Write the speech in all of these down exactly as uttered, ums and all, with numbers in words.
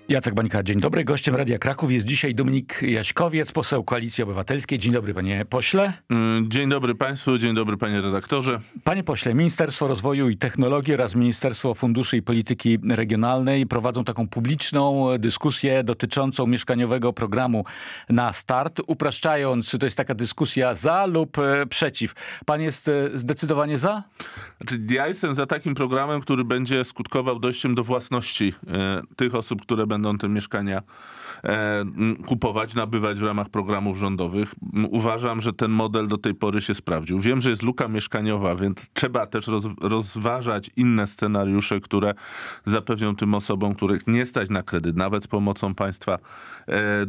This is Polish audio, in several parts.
Jacek Bańka, dzień dobry. Gościem Radia Kraków jest dzisiaj Dominik Jaśkowiec, poseł Koalicji Obywatelskiej. Dzień dobry, panie pośle. Dzień dobry państwu, dzień dobry panie redaktorze. Panie pośle, Ministerstwo Rozwoju i Technologii oraz Ministerstwo Funduszy i Polityki Regionalnej prowadzą taką publiczną dyskusję dotyczącą mieszkaniowego programu na start. Upraszczając, to jest taka dyskusja za lub przeciw. Pan jest zdecydowanie za? Znaczy, ja jestem za takim programem, który będzie skutkował dojściem do własności e, tych osób, które będą te mieszkania e, kupować, nabywać w ramach programów rządowych. Uważam, że ten model do tej pory się sprawdził. Wiem, że jest luka mieszkaniowa, więc trzeba też roz, rozważać inne scenariusze, które zapewnią tym osobom, których nie stać na kredyt, nawet z pomocą państwa, e,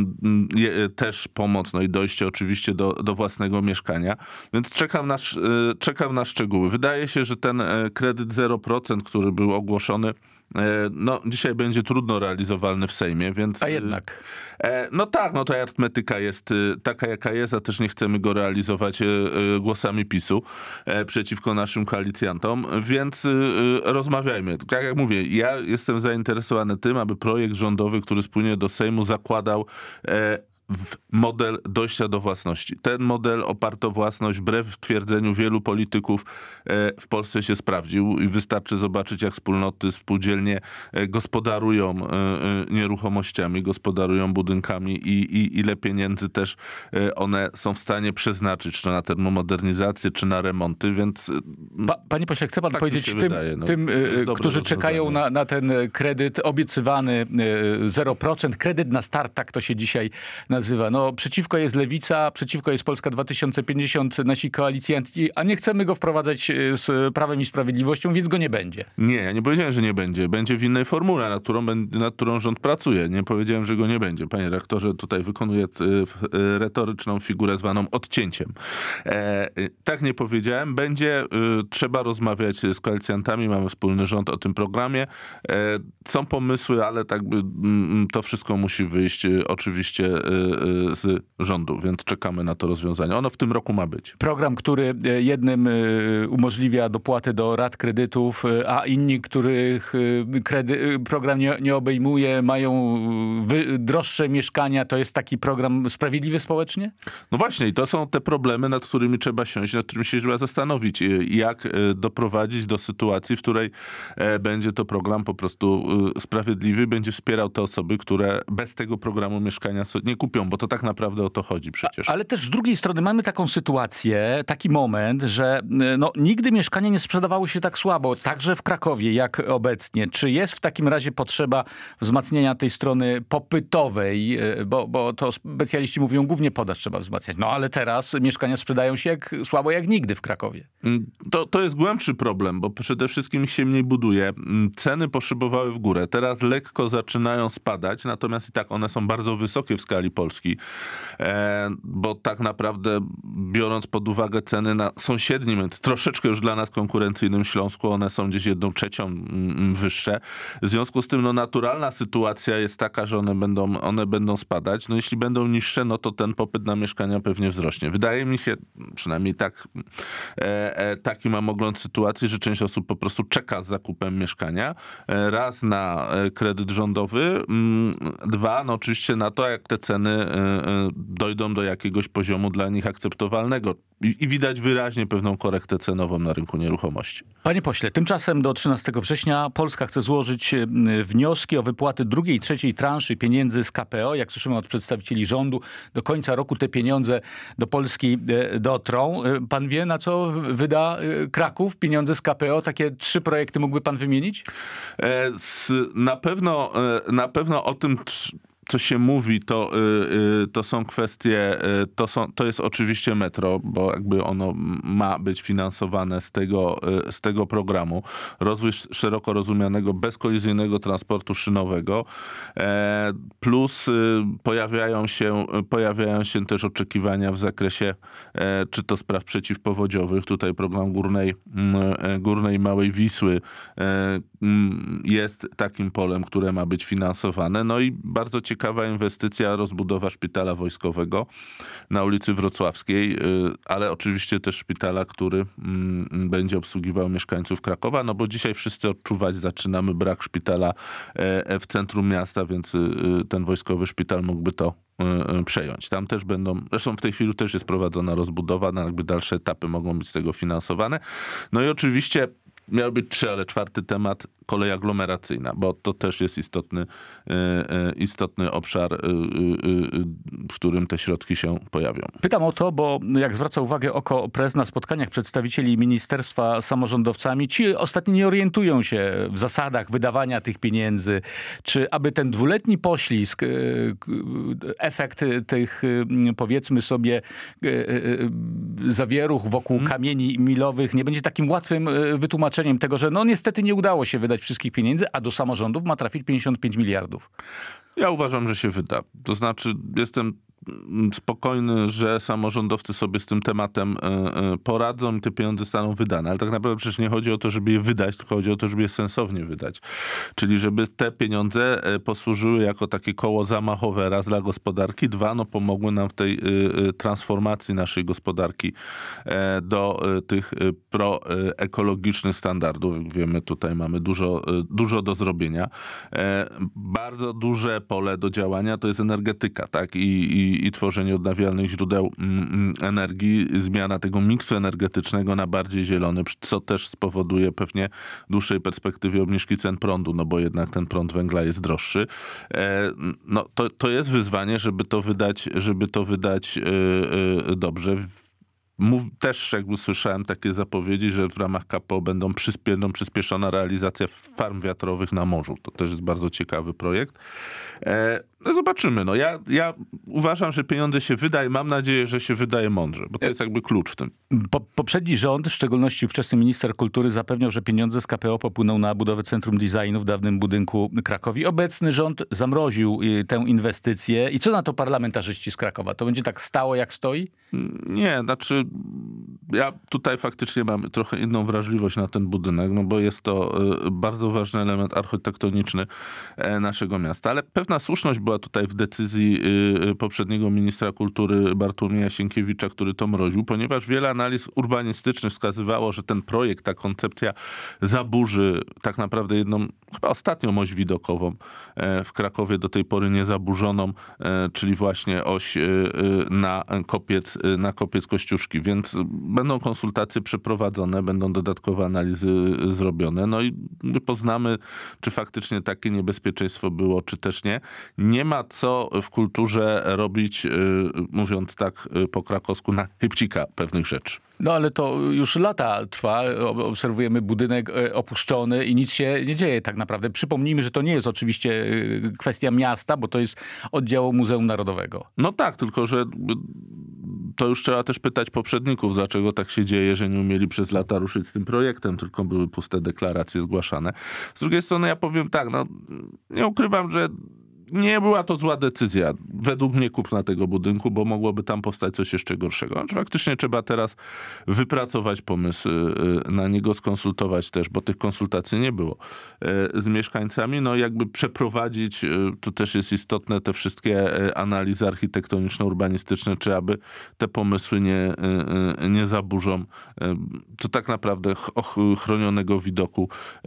je, też pomoc, no i dojście oczywiście do, do własnego mieszkania. Więc czekam na, e, czekam na szczegóły. Wydaje się, że ten kredyt zero procent, który był ogłoszony, no dzisiaj będzie trudno realizowalny w Sejmie, więc... A jednak. No tak, no ta arytmetyka jest taka, jaka jest, a też nie chcemy go realizować głosami PiSu przeciwko naszym koalicjantom, więc rozmawiajmy. Tak jak mówię, ja jestem zainteresowany tym, aby projekt rządowy, który spłynie do Sejmu, zakładał w model dojścia do własności. Ten model oparty o własność, wbrew twierdzeniu wielu polityków, w Polsce się sprawdził i wystarczy zobaczyć, jak wspólnoty, spółdzielnie gospodarują nieruchomościami, gospodarują budynkami i, i ile pieniędzy też one są w stanie przeznaczyć, czy na termomodernizację, czy na remonty, więc... Pa, panie pośle, chce pan tak powiedzieć tym, wydaje, no, tym którzy czekają na, na ten kredyt obiecywany zero procent, kredyt na start, tak to się dzisiaj nazywa. No, przeciwko jest Lewica, przeciwko jest Polska dwa tysiące pięćdziesiąt, nasi koalicjanci, a nie chcemy go wprowadzać z Prawem i Sprawiedliwością, więc go nie będzie. Nie, ja nie powiedziałem, że nie będzie. Będzie w innej formule, nad którą, nad którą rząd pracuje. Nie powiedziałem, że go nie będzie. Panie rektorze, tutaj wykonuje retoryczną figurę zwaną odcięciem. E, tak nie powiedziałem. Będzie, e, trzeba rozmawiać z koalicjantami, mamy wspólny rząd o tym programie. E, są pomysły, ale tak by m, to wszystko musi wyjść e, oczywiście e, z rządu, więc czekamy na to rozwiązanie. Ono w tym roku ma być. Program, który jednym umożliwia dopłaty do rat kredytów, a inni, których kredy, program nie, nie obejmuje, mają wy, droższe mieszkania, to jest taki program sprawiedliwy społecznie? No właśnie i to są te problemy, nad którymi trzeba siąść, nad którymi się trzeba zastanowić. Jak doprowadzić do sytuacji, w której będzie to program po prostu sprawiedliwy, będzie wspierał te osoby, które bez tego programu mieszkania nie kupią, bo to tak naprawdę o to chodzi przecież. Ale też z drugiej strony mamy taką sytuację, taki moment, że no, nigdy mieszkania nie sprzedawały się tak słabo, także w Krakowie jak obecnie. Czy jest w takim razie potrzeba wzmacniania tej strony popytowej, bo, bo to specjaliści mówią, głównie podaż trzeba wzmacniać. No ale teraz mieszkania sprzedają się jak, słabo jak nigdy w Krakowie. To, to jest głębszy problem, bo przede wszystkim ich się mniej buduje. Ceny poszybowały w górę. Teraz lekko zaczynają spadać, natomiast i tak one są bardzo wysokie w skali Polski, e, bo tak naprawdę biorąc pod uwagę ceny na sąsiednim, troszeczkę już dla nas konkurencyjnym Śląsku, one są gdzieś jedną trzecią mm, wyższe. W związku z tym no, naturalna sytuacja jest taka, że one będą, one będą spadać. No jeśli będą niższe, no to ten popyt na mieszkania pewnie wzrośnie. Wydaje mi się, przynajmniej tak, e, e, taki mam ogląd sytuacji, że część osób po prostu czeka z zakupem mieszkania. E, raz na e, kredyt rządowy, mm, dwa, no oczywiście na to, jak te ceny dojdą do jakiegoś poziomu dla nich akceptowalnego. I, i widać wyraźnie pewną korektę cenową na rynku nieruchomości. Panie pośle, tymczasem do trzynastego września Polska chce złożyć wnioski o wypłaty drugiej i trzeciej transzy pieniędzy z K P O. Jak słyszymy od przedstawicieli rządu, do końca roku te pieniądze do Polski dotrą. Pan wie, na co wyda Kraków pieniądze z K P O? Takie trzy projekty mógłby pan wymienić? Na pewno, na pewno o tym... co się mówi, to, yy, to są kwestie, yy, to, są, to jest oczywiście metro, bo jakby ono ma być finansowane z tego, yy, z tego programu. Rozwój szeroko rozumianego, bezkolizyjnego transportu szynowego. Yy, plus yy, pojawiają się, pojawiają się też oczekiwania w zakresie yy, czy to spraw przeciwpowodziowych. Tutaj program Górnej, yy, Górnej Małej Wisły yy, jest takim polem, które ma być finansowane. No i bardzo ciekawe ciekawa inwestycja, rozbudowa szpitala wojskowego na ulicy Wrocławskiej, ale oczywiście też szpitala, który będzie obsługiwał mieszkańców Krakowa, no bo dzisiaj wszyscy odczuwać zaczynamy brak szpitala w centrum miasta, więc ten wojskowy szpital mógłby to przejąć. Tam też będą, zresztą w tej chwili też jest prowadzona rozbudowa, no jakby dalsze etapy mogą być z tego finansowane. No i oczywiście miały być trzy, ale czwarty temat, kolej aglomeracyjna, bo to też jest istotny, istotny obszar, w którym te środki się pojawią. Pytam o to, bo jak zwraca uwagę Oko Press na spotkaniach przedstawicieli ministerstwa z samorządowcami, ci ostatnio nie orientują się w zasadach wydawania tych pieniędzy, czy aby ten dwuletni poślizg, efekt tych, powiedzmy sobie, zawieruch wokół hmm. kamieni milowych nie będzie takim łatwym wytłumaczeniem tego, że no niestety nie udało się wydać wszystkich pieniędzy, a do samorządów ma trafić pięćdziesiąt pięć miliardów. Ja uważam, że się wyda. To znaczy jestem spokojny, że samorządowcy sobie z tym tematem poradzą i te pieniądze zostaną wydane. Ale tak naprawdę przecież nie chodzi o to, żeby je wydać, tylko chodzi o to, żeby je sensownie wydać. Czyli żeby te pieniądze posłużyły jako takie koło zamachowe raz dla gospodarki, dwa, no pomogły nam w tej transformacji naszej gospodarki do tych proekologicznych standardów. Jak wiemy, tutaj mamy dużo, dużo do zrobienia. Bardzo duże pole do działania to jest energetyka, tak? I, i I, i tworzenie odnawialnych źródeł energii, zmiana tego miksu energetycznego na bardziej zielony, co też spowoduje pewnie w dłuższej perspektywie obniżki cen prądu, no bo jednak ten prąd węgla jest droższy. No to, to jest wyzwanie, żeby to wydać, żeby to wydać dobrze. Mów, też jakby słyszałem takie zapowiedzi, że w ramach K P O będą przyspie, będą przyspieszona realizacja farm wiatrowych na morzu. To też jest bardzo ciekawy projekt. E, no zobaczymy. No ja, ja uważam, że pieniądze się wyda i mam nadzieję, że się wydaje mądrze, bo to jest jakby klucz w tym. Po, poprzedni rząd, w szczególności ówczesny minister kultury, zapewniał, że pieniądze z K P O popłyną na budowę Centrum Designu w dawnym budynku Krakowi. Obecny rząd zamroził tę inwestycję. I co na to parlamentarzyści z Krakowa? To będzie tak stało, jak stoi? Nie, znaczy ja tutaj faktycznie mam trochę inną wrażliwość na ten budynek, no bo jest to bardzo ważny element architektoniczny naszego miasta, ale pewna słuszność była tutaj w decyzji poprzedniego ministra kultury Bartłomieja Sienkiewicza, który to mroził, ponieważ wiele analiz urbanistycznych wskazywało, że ten projekt, ta koncepcja zaburzy tak naprawdę jedną, chyba ostatnią oś widokową w Krakowie do tej pory niezaburzoną, czyli właśnie oś na kopiec, na kopiec Kościuszki, więc będą konsultacje przeprowadzone, będą dodatkowe analizy zrobione, no i poznamy, czy faktycznie takie niebezpieczeństwo było, czy też nie. Nie ma co w kulturze robić, mówiąc tak po krakowsku, na chybcika pewnych rzeczy. No ale to już lata trwa. Obserwujemy budynek opuszczony i nic się nie dzieje tak naprawdę. Przypomnijmy, że to nie jest oczywiście kwestia miasta, bo to jest oddział Muzeum Narodowego. No tak, tylko że to już trzeba też pytać poprzedników, dlaczego tak się dzieje, że nie umieli przez lata ruszyć z tym projektem, tylko były puste deklaracje zgłaszane. Z drugiej strony ja powiem tak, no nie ukrywam, że nie była to zła decyzja, według mnie, kupna tego budynku, bo mogłoby tam powstać coś jeszcze gorszego. Znaczy, faktycznie trzeba teraz wypracować pomysł na niego, skonsultować też, bo tych konsultacji nie było z mieszkańcami. No jakby przeprowadzić, to też jest istotne, te wszystkie analizy architektoniczno-urbanistyczne, czy aby te pomysły nie, nie zaburzą, to tak naprawdę chronionego widoku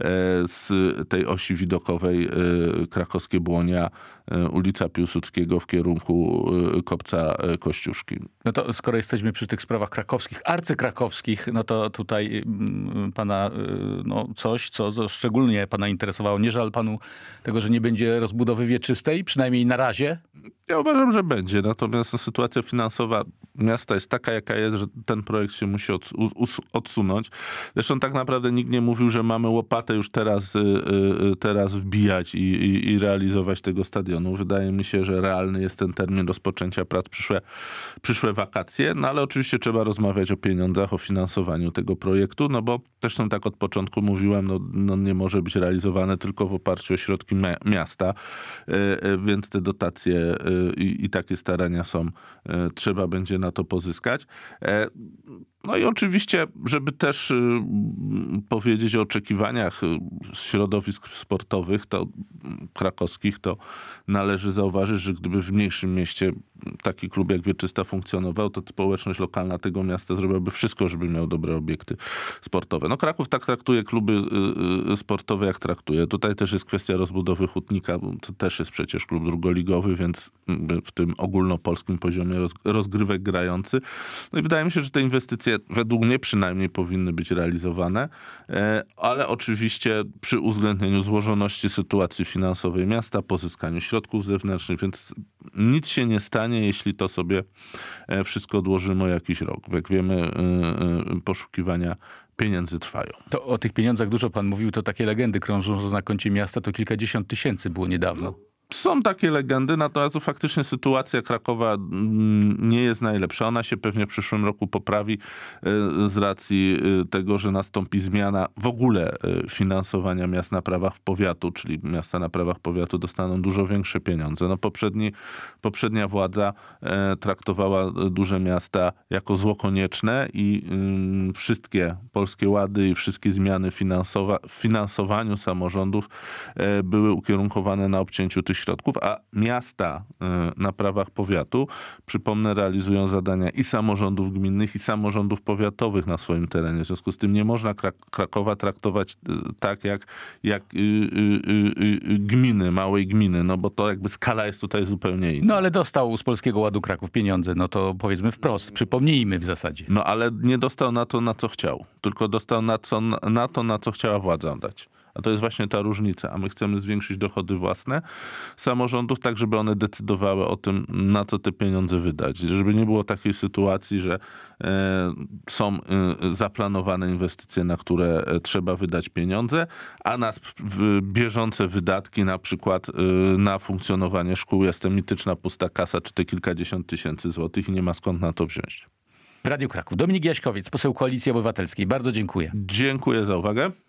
z tej osi widokowej Krakowskie Błonia, ulica Piłsudskiego w kierunku kopca Kościuszki. No to skoro jesteśmy przy tych sprawach krakowskich, arcykrakowskich, no to tutaj pana no coś, co szczególnie pana interesowało. Nie żal panu tego, że nie będzie rozbudowy wieczystej, przynajmniej na razie? Ja uważam, że będzie. Natomiast no, sytuacja finansowa miasta jest taka, jaka jest, że ten projekt się musi odsunąć. Zresztą tak naprawdę nikt nie mówił, że mamy łopatę już teraz, teraz wbijać i, i, i realizować tego stadionu. Wydaje mi się, że realny jest ten termin rozpoczęcia prac przyszłe, przyszłe wakacje, no ale oczywiście trzeba rozmawiać o pieniądzach, o finansowaniu tego projektu, no bo zresztą tak od początku mówiłem, no, no nie może być realizowane tylko w oparciu o środki miasta, więc te dotacje i, i takie starania są, trzeba będzie na to pozyskać. No i oczywiście, żeby też y, powiedzieć o oczekiwaniach środowisk sportowych, to krakowskich, to należy zauważyć, że gdyby w mniejszym mieście taki klub jak Wieczysta funkcjonował, to społeczność lokalna tego miasta zrobiłaby wszystko, żeby miał dobre obiekty sportowe. No Kraków tak traktuje kluby y, y, sportowe, jak traktuje. Tutaj też jest kwestia rozbudowy Hutnika, bo to też jest przecież klub drugoligowy, więc w tym ogólnopolskim poziomie roz, rozgrywek grający. No i wydaje mi się, że te inwestycje według mnie przynajmniej powinny być realizowane, ale oczywiście przy uwzględnieniu złożoności sytuacji finansowej miasta, pozyskaniu środków zewnętrznych, więc nic się nie stanie, jeśli to sobie wszystko odłożymy o jakiś rok. Jak wiemy, poszukiwania pieniędzy trwają. To o tych pieniądzach dużo pan mówił, to takie legendy krążą, że na koncie miasta to kilkadziesiąt tysięcy było niedawno. No. Są takie legendy, natomiast faktycznie sytuacja Krakowa nie jest najlepsza. Ona się pewnie w przyszłym roku poprawi z racji tego, że nastąpi zmiana w ogóle finansowania miast na prawach powiatu, czyli miasta na prawach powiatu dostaną dużo większe pieniądze. No poprzedni, poprzednia władza traktowała duże miasta jako zło konieczne i wszystkie polskie łady i wszystkie zmiany finansowa, w finansowaniu samorządów były ukierunkowane na obcięciu tych środków, a miasta na prawach powiatu, przypomnę, realizują zadania i samorządów gminnych, i samorządów powiatowych na swoim terenie. W związku z tym nie można Krak- Krakowa traktować tak jak, jak y, y, y, gminy, małej gminy, no bo to jakby skala jest tutaj zupełnie inna. No ale dostał z Polskiego Ładu Kraków pieniądze, no to powiedzmy wprost, przypomnijmy w zasadzie. No ale nie dostał na to, na co chciał, tylko dostał na, co, na to, na co chciała władza dać. A to jest właśnie ta różnica. A my chcemy zwiększyć dochody własne samorządów, tak żeby one decydowały o tym, na co te pieniądze wydać. Żeby nie było takiej sytuacji, że e, są e, zaplanowane inwestycje, na które e, trzeba wydać pieniądze, a na w, bieżące wydatki, na przykład e, na funkcjonowanie szkół, jest to mityczna pusta kasa, czy te kilkadziesiąt tysięcy złotych i nie ma skąd na to wziąć. W Radiu Kraków. Dominik Jaśkowiec, poseł Koalicji Obywatelskiej. Bardzo dziękuję. Dziękuję za uwagę.